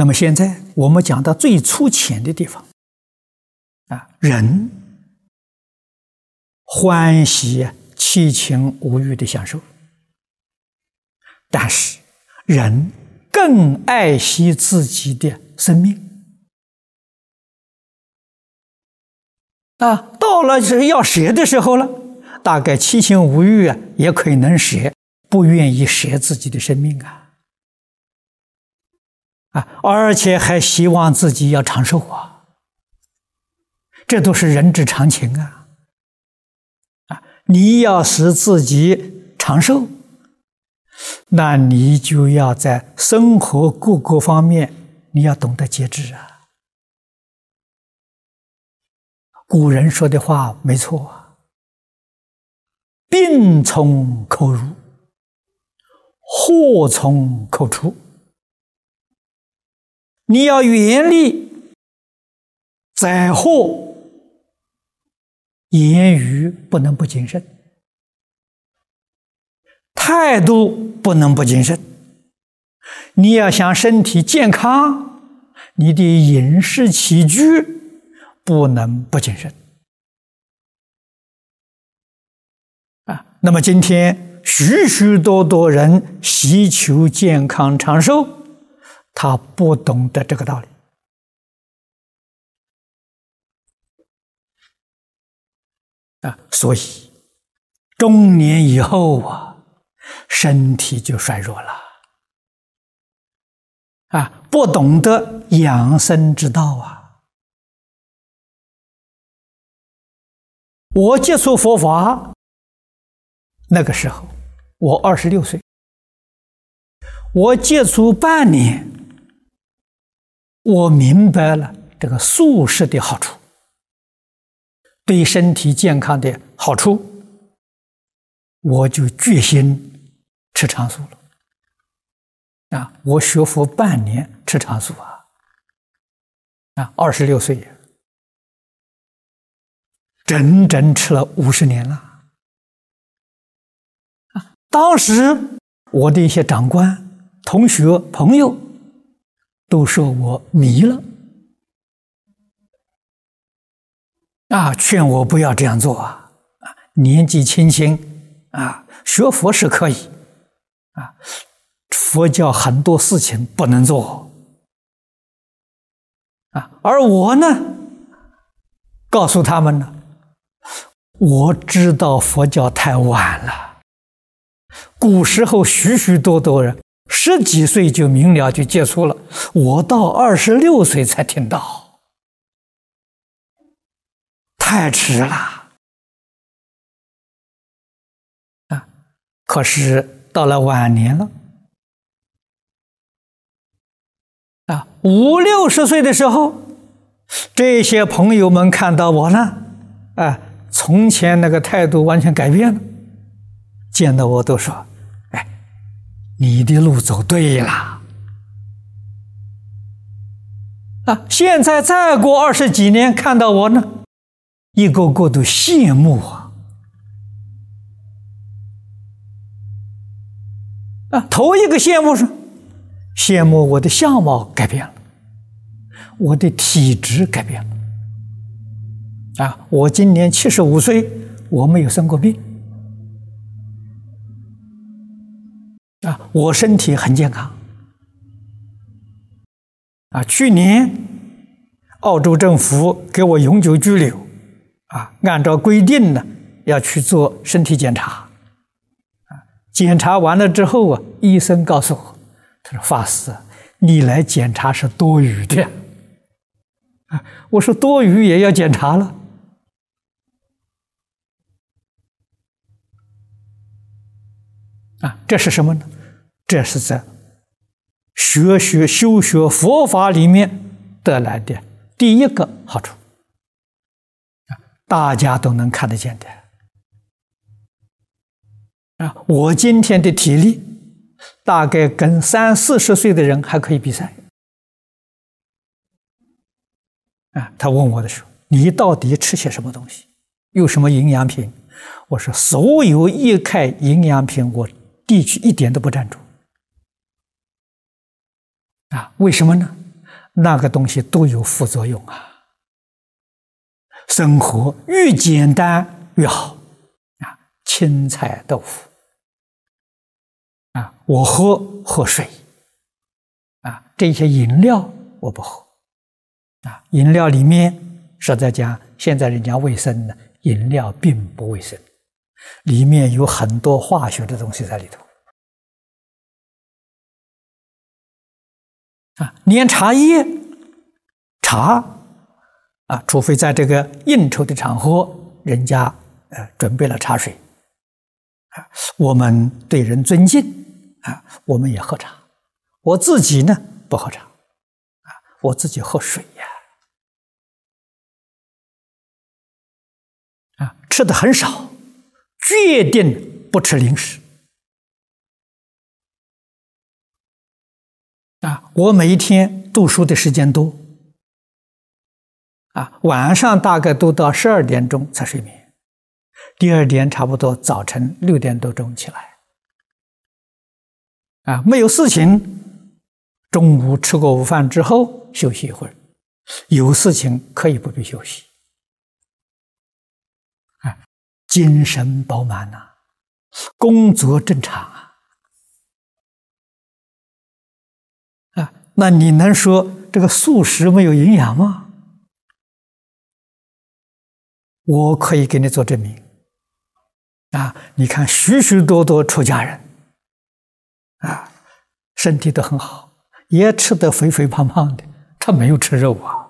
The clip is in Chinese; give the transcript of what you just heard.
那么现在我们讲到最粗浅的地方人欢喜七情五欲的享受，但是人更爱惜自己的生命到了要舍的时候了，大概七情五欲也可以能舍，不愿意舍自己的生命而且还希望自己要长寿这都是人之常情你要使自己长寿，那你就要在生活各个方面你要懂得节制古人说的话没错病从口入，祸从口出。你要远离灾祸，言语不能不谨慎，态度不能不谨慎。你要想身体健康，你的饮食起居不能不谨慎那么今天许许多多人希求健康长寿，他不懂得这个道理所以中年以后身体就衰弱了不懂得养生之道我接触佛法那个时候我26岁，我接触半年，我明白了这个素食的好处，对身体健康的好处，我就决心吃长素了我学佛半年吃长素26岁整整吃了50年了当时我的一些长官、同学、朋友都说我迷了劝我不要这样做年纪轻轻学佛是可以佛教很多事情不能做而我呢告诉他们呢，我知道佛教太晚了，古时候许许多多人10几岁就明了就接触了，我到26岁才听到，太迟了可是到了晚年了50、60岁的时候，这些朋友们看到我呢从前那个态度完全改变了，见到我都说你的路走对了现在再过20几年看到我呢，一个个都羡慕头一个羡慕是羡慕我的相貌改变了，我的体质改变了我今年75岁，我没有生过病我身体很健康去年澳洲政府给我永久居留按照规定呢要去做身体检查检查完了之后医生告诉我，他说法师你来检查是多余的我说多余也要检查了这是什么呢？这是在修学佛法里面得来的第一个好处大家都能看得见的我今天的体力大概跟30、40岁的人还可以比赛他问我的时候，你到底吃些什么东西，有什么营养品？我说所有一概营养品我地区一点都不沾着为什么呢？ 那个东西都有副作用啊。生活越简单越好啊，青菜豆腐啊，我喝水啊，这些饮料我不喝啊。饮料里面实在讲，现在人家卫生呢，饮料并不卫生，里面有很多化学的东西在里头啊。连茶叶茶啊，除非在这个应酬的场合，人家准备了茶水啊，我们对人尊敬啊，我们也喝茶。我自己呢不喝茶啊，我自己喝水呀啊，吃的很少，决定不吃零食啊。我每一天读书的时间多啊，晚上大概都到12点钟才睡眠，第二天差不多早晨6点多钟起来啊，没有事情，中午吃过午饭之后休息一会儿，有事情可以不必休息啊，精神饱满呐，工作正常啊，那你能说这个素食没有营养吗？我可以给你做证明啊！你看许许多多出家人啊，身体都很好，也吃得肥肥胖胖的，他没有吃肉啊。